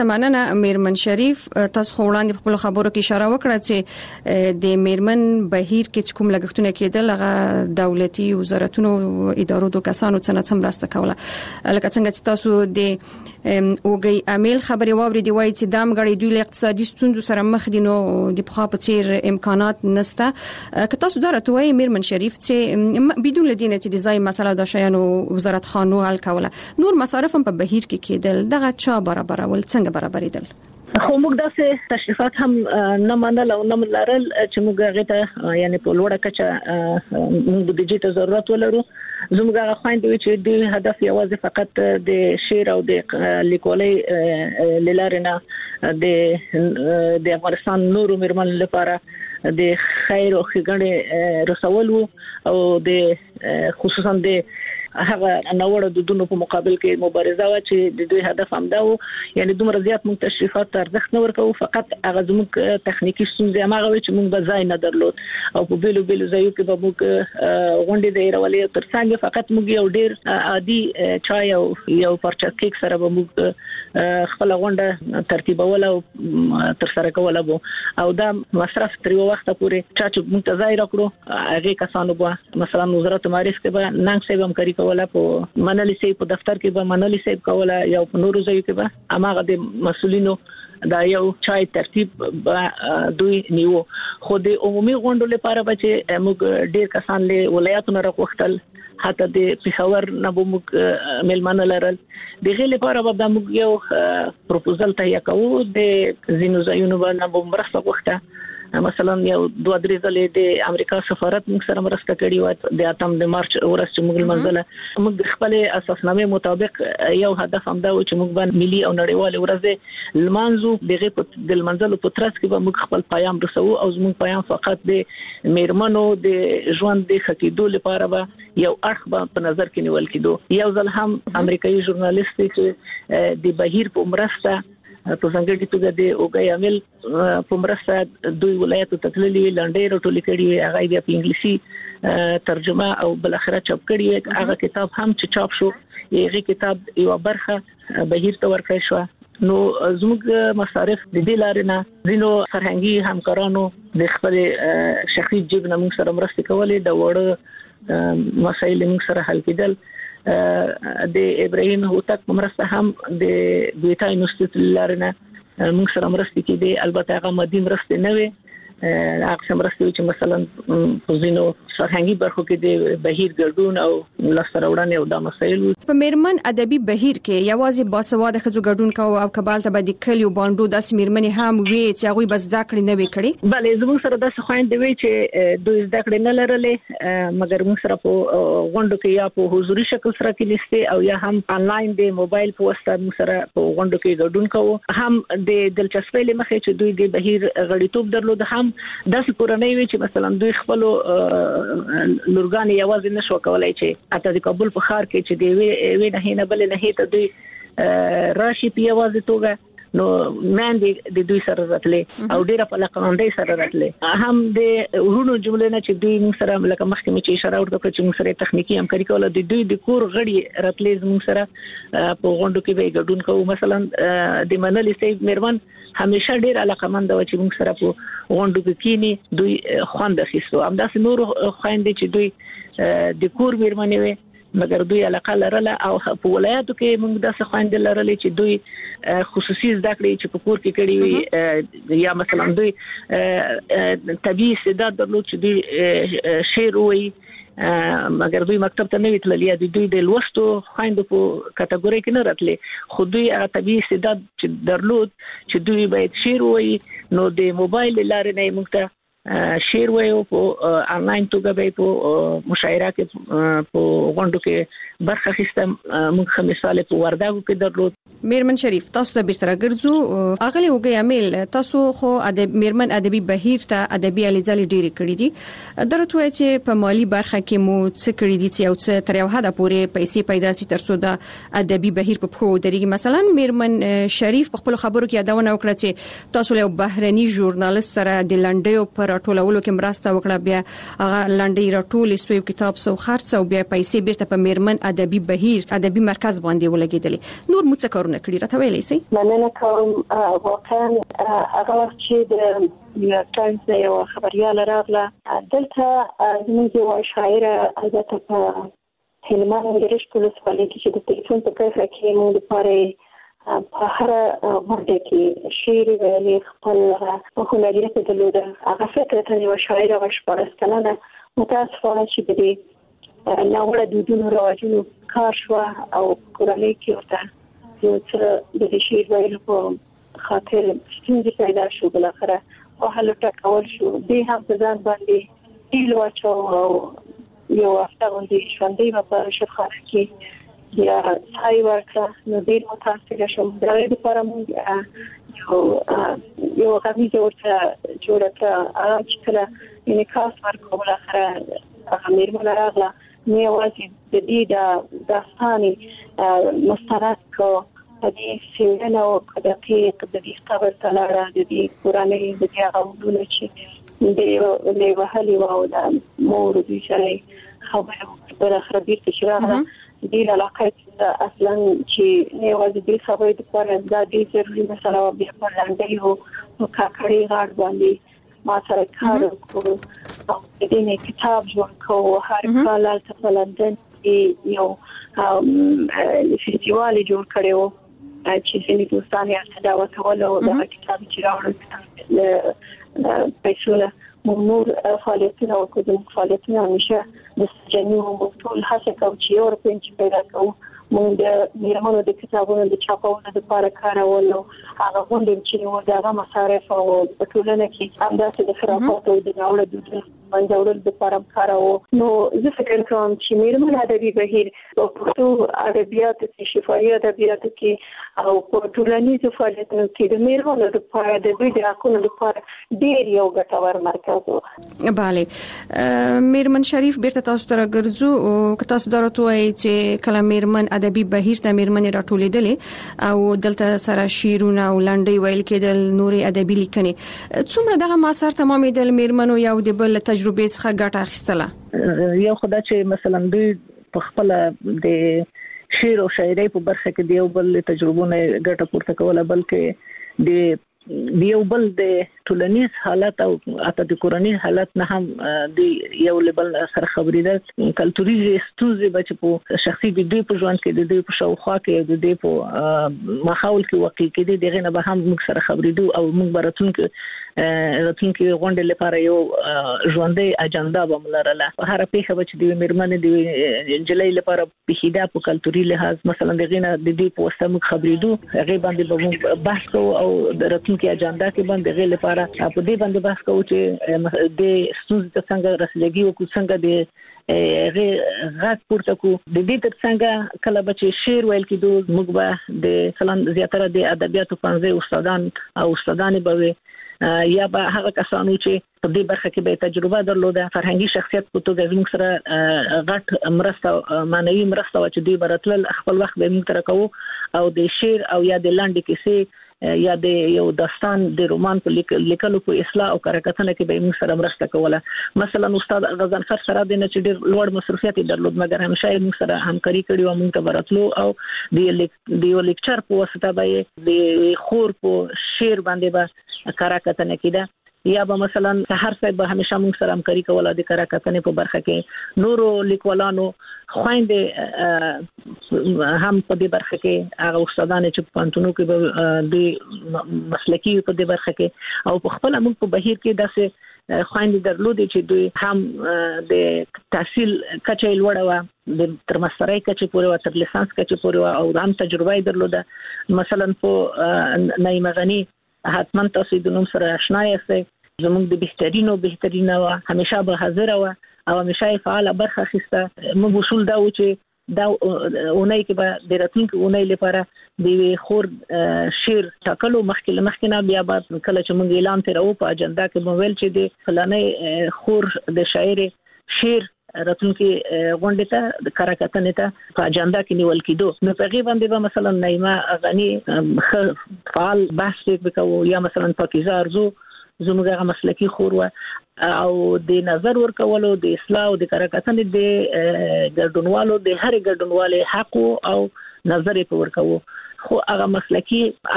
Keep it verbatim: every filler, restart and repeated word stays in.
مننه میرمن شریف. تاسو خو وړاندې په خپل خبرو کې اشاره وکړه چې د میرمن بهیر کې کوم لګښتونه کېدل هغه دولتي وزارتونو ادارو د کسانو څخه څنګه راسته کوله. لکه څنګه چې تاسو د اوګي امیل خبري واوري دی وایي چې د امګړې دوی له اقتصادي ستونزو سره مخ دي نو د پخوا په څیر امکانات نشته. که تاسو دا راته وایي میرمن شریف چې بدون لدینه چې د ځای مسله د شیانو وزارت خانو حل کوله نور مصارف هم په بهیر کې کېدل دغه چا برابر ول څنګه برابرېدل؟ خو موږ داسې تشریفات هم نه منل او نه لرل چې موږ غته یعنی په لوړه کچه موږ د بودیجې ته ضرورت ولرو. زموږ هغه خويندې چې د هدف یوازې فقط د شعر او د لیکوالۍ لارې نه د د افغانستان نورو میرمن لپاره د خیر او ښېګڼې رسول او د خصوصا د هغه نوړو د دونو په مقابل کې مبارزه وا چې د دوی هدف هم دا و یعنی دومره زیات موږ تشریفات ارزښت نه ورکو فقط هغه زموږ تخنیکی ستونزې هغه چې موږ به ځای نه درلود او په بیلو بیلو ځایو کې به موږ غونډې د ایرولې تر څنګه فقط موږ یو ډیر عادي چای او یو پرچا کیک سره به موږ خپل غونډه ترتیبول او تر سره کول او دا مصرف تر یو وخت پورې چې موږ ته ځای راکړو هغه کسانو به مثلا وزارت معرفت کې به ننګ سیب هم کوي ولا په منلي سي په دفتر کې به منلي سي کوله یا په نورو ځایو کې به اماغه د مسولینو دا یو چای ترتیب دوی نیو خو د عمومي غونډو لپاره به چې موږ ډیر کسان له ولایتونو راغوښتل حتی د پیښور نه به موږ ملمنه لرل دغه لپاره به موږ یو پروپوزل تهیه کوو د زینو ځایونو باندې مرسته وغوښته. مثلا یو دوه درې ځلې د امریکا سفارت موږ سره مرسته کړې و د اتم د مارچ ورځ چې موږ منځله موږ خپل اساسنامه مطابق یو هدف هم دا و چې موږ باندې ملي او نړیوال ورځ لمانځو دغه د منځلو په ترڅ کې به موږ خپل پیغام رسو او زموږ پیغام فقط د میرمنو د ژوند د خکېدو لپاره به یو اړخ په نظر کې نیول کېدو. یو ځل هم امریکایي ژورنالیست چې د بهیر په مرسته په څنګه کې توګه د اوګي عامل په مرسته دوی ولایت ته تللی لنډې راټولې کړې هغه بیا په انګلیسي ترجمه او بل اخره چاپ کړی هغه کتاب هم چې چاپ شو هغه کتاب یو برخه بهیر ته ورکړی شو. نو زموږ مصارف د دې لارې نه زینو فرهنګي همکارانو د خپل شخصي جیب نه موږ سره مرسته کولې د وړ مسایل موږ سره حل کېدل. د ابراهیم هوتک مرسته هم د بیتا انسټیټیوټ لارنه موږ سره مرسته کړي البته هغه مدي مرسته نه وي هغه مرسته چې مثلا په زینو فرهنګي برخو کې د بهیر ګډون او لاسته راوړنې او د مسایل په میرمن ادبي بهیر کې یوازې باسواده خځو ګډون کوي او کبال ته د کلیو باندې د سیمرمنې هم وی چې هغه بس دا کړی نه وی کړی. بله زموږ سره د خويندې وی چې دوی زده کړې نه لرلې مګر موږ سره په غونډو کې یا په حضوري شکل سره کې لسته او یا هم انلاین د موبایل په واسطه موږ سره په غونډو کې ګډون کوو. هم د دلچسپۍ لمخې چې دوی د بهیر غړیتوب درلود هم داسې کورنۍ وی چې مثلا دوی خپل لورګان یوازې نشو کولای چې اته د کابل په ښار کې چې دی وی نه نه بل نه ته دوی راشي په یوازې توګه نو مان د دوی سره راتلې او ډیره په لقمندۍ سره راتلې هم د ورونو جمله نه چې دوی موږ سره لکه مخکې چې اشاره ورته چې موږ سره تخنیکی همکاري کوله د دوی د کور غړي راتلې موږ سره په غونډو کې به ګډون کوو. مثلا د منلي سي میرمن همیشه ډیر علاقمند و چې موږ سره په غونډو کې کینی دوی خوند اخیستو هم داس نور خويندې چې دوی د کور میرمنې وي مګر دوی علاقه لرله او په ولایتو کې موږ داسې خويندې لرلې چې دوی خصوصي زده کړې چې په کور کې کړي وي یا مثلا دوی طبيعي استعداد درلود چې دوی شعر وایي مګر دوی مکتب ته نه وتللی دي دوی د لوستو خويندو په کټګوري کې نه راتلې خو دوی هغه طبيعي استعداد چې درلود چې دوی باید شعر وایي نو د موبایل لارې نه موږ ته شعر وایو په انلاین توګه به په مشاعره کې په غونډو کې برخه اخیستم. موږ هم مثال په ورداګو کې درلود. میرمن شریف تاسو ته بیرته راګرځو اغلی وګي امیل تاسو خو ادب میرمن ادبي بهیر ته ادبي الیزل ډیری کړی دي درته وای چې په مالی برخه کې مو څه کړی دي چې او څه تر یو حد پورې پیسې پیدا سي ترڅو د ادبي بهیر په خو درېږي. مثلا میرمن شریف په خپل خبرو کې یادونه وکړه چې تاسو له بهرني ژورنالیست سره د لنډیو پر راټولولو کې مرسته وکړه، بیا هغه لنډۍ راټولې سوې، کتاب سو خرڅ او بیا پیسې بیرته په میرمن ادبي بهیر ادبي مرکز باندې ولګېدلې. نور مو څه کارونه کړی راته ویلې سي؟ مننه کوم. واقعا هغه وخت چې د نیویارک ټایمز یو خبريال راغله دلته زموږ یو شاعره البته په هلمند ګرش پولیس والي چې د ټلیفون په کیسه کې موږ لپاره په هر ورته کې شعر ویلي خپل په هنریت درلوده. هغه فکر ته یو شاعره وشپارس کلنه متاسفانه چې د ناوړه دودونو رواجونو کار شو او کورنۍ کې ورته یو څه د شعر ویلو په خاطر ستونزې پیدا شو. بالاخره او هلو ټاکول شو دې هم ځان باندې ډیل واچو او یو هفته باندې ژوندۍ په شفاخانه کې یا ځای ورکړه. نو ډیر متاسفه شوم. دا د لپاره موږ یو یو غوښتنه ورته جوړه کړه چې کله انعکاس ورکړو. بالاخره هغه میرمن راغله نو یوازې د دې د داستاني مستند کو د دې سیمه او دقیق د دې خبر تلاره د دې قرآني د دې غوډونه چې د له وهلي او د مور د شرعي خبره پر اخر بیرته شراغه دې علاقه اصلا چې نه وځي د خبرې د پر د دې ضروري مسله او بیا پر لاندې او کاکړي غاړ باندې ما سره کار وکړو او دې نه کتاب جوړ کوو. هر کال په لندن کې یو فستیوال جوړ کړو چې ځینې دوستان یې دا وکول او دا کتاب چې راوړل پیسو له نور فعالیتونه او کوم فعالیتونه همیشه د سجنو ټول هڅه کوي چې یو رپنچ پیدا کوو. موږ د میرمنو د کتابونو د چاپولو لپاره کارول او هغه غونډې چې نو دغه مصارف او په ټولنه کې همداسې د خرافات او د ناوړه دودونو منځورل لپاره کارو. نو زه فکر کوم چې میرمن ادبي بهیر په پښتو ادبیات کې شفاهي ادبیات کې او په ټولنیزو فعالیتونو کې د میرمنو لپاره د دوی د حقوقو لپاره ډېر یو ګټور مرکز و. bale میرمن شریف بیرته تاسو ته راګرځو او تاسو درته وایي چې کله میرمن ادبي بهیر ته میرمن راټولېدلې او دلته سره شیرونه او لنډۍ ویل کېدل نوري ادبي لیکنې څومره دغه مسار تمامېدل میرمنو یو د بل تجربه څخه ګټه اخیستله؟ یو خدای چې مثلا دوی په خپل د شعر او شاعرۍ په برخه کې دیو بل تجربونه ګټه پورته کوله، بلکې د دیو بل د ټولنیز حالت او اته د کورنۍ حالت نه هم د یو لیبل سره خبرېدل کلتوري ستونزې بچ په شخصي د دوی په ژوند کې د دوی په شاوخوا کې د دوی په ماحول کې واقع کې دغه نه به هم موږ سره خبرېدو او موږ براتون کې راتلونکي غونډې لپاره یو ژوندۍ اجنډا به ملرله. هر پیښه به چې د میرمن د جلۍ لپاره پیښیدا په کلتوري لحاظ مثلا دغه نه د دې په واسطه موږ خبرېدو هغه باندې به موږ بحث کوو او د راتلونکي اجنډا کې باندې غل لپاره په دې باندې بحث کوو چې د ستونزې څنګه رسیدګي او څنګه د غیر غږ پورته کو. د دې ترڅنګ کله به شعر ویل کېدو موږ به د سلام زیاتره د ادبیاتو پنځه استادان او استادانې به یا به هغه کسانو چې په دې برخه کې به تجربه درلوده فرهنګي شخصیت په توګه زموږ سره غټ مرسته معنوي مرسته چې دوی براتل خپل وخت به موږ تر کوو او د شعر او یا د لاندې کیسې یا د یو داستان د رومان په لیکلو په اصلاح او کارکتنه کې به موږ سره مرسته کوله. مثلا استاد غزنفر سره د نه چې ډېر لوړ مصرفیت درلود مګر همیشه موږ سره همکاري کړې او موږ ته براتلو او د یو لیکچر په واسطه به د خور په شعر باندې به کارکتنه کېده یا به مثلا هر څه به همیشه موږ سره همکاري کوله د کارکتنې په برخه کې. نورو لیکوالانو خويندې هم په دې برخه کې هغه استادان چې په پانتونو کې به د مسلکي په دې برخه کې او په خپل موږ په بهیر کې داسې خويندې درلودې چې دوی هم د تحصیل کچې لوړه و د تر ماسترۍ کچې پورې و تر لیسانس کچې پورې و او هم تجربه درلوده. مثلا په نعیمه غنی حتما تاسو د نوم سره آشنا یاست، زموږ د بهترینو بهترینه و همیشه به حاضر و او همیشه فعال برخه اخیسته. موږ وصول دا و چې دا اونۍ کې به د راتلونکي اونۍ لپاره د خور شعر ټاکلو مخکې مخکې نه بیا به کله چې موږ اعلان تیرو په اجنډا کې به ویل چې د فلانه خور د شاعر شعر راتلونکي غونډه ته د کارکتنې ته په اجنډا کې نیول کېدو. نو په غیبه باندې به مثلا نعیمه غنی فعال بحث وکړو یا مثلا پاکیزه ارزو زموږه مسلکی خور و او د نظر ورکولو د اصلاح او د کارکتنې د ګډونوالو د هر ګډونوالو حق او نظر په ورکوو خو هغه مسلکی